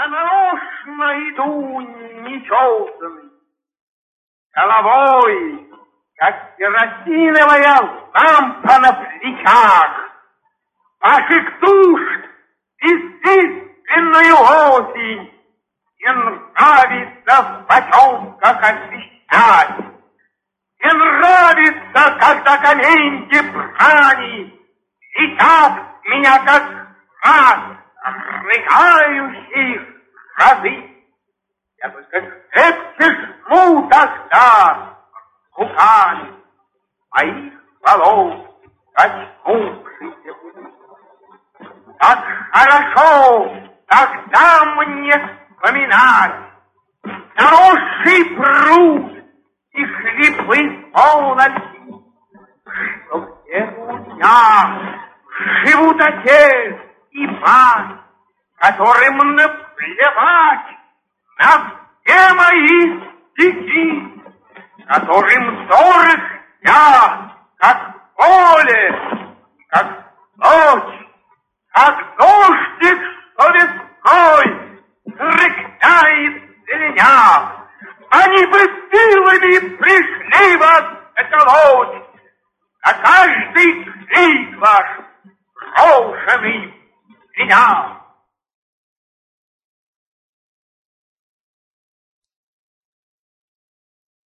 а нарочно иду нечесанный, головой, как керосиновая лампа на плечах, ваших душ бесчисленную осень, и нравится в потемках освещать, и нравится, когда каменьки брани летят меня, как раз рыгающие разы. Я только крепче жму тогда руками моих волос коснувшихся. Как хорошо тогда мне вспоминать заросший пруд и хлипы полноты, что где-то у меня живут отец и мать, которым наплевать на все мои стихи, которым дорог я, как поле, как ночь, как дождик, что весной рыкает зеленя. Они бы силами пришли вас заколоть, а каждый крик ваш брошенный меня.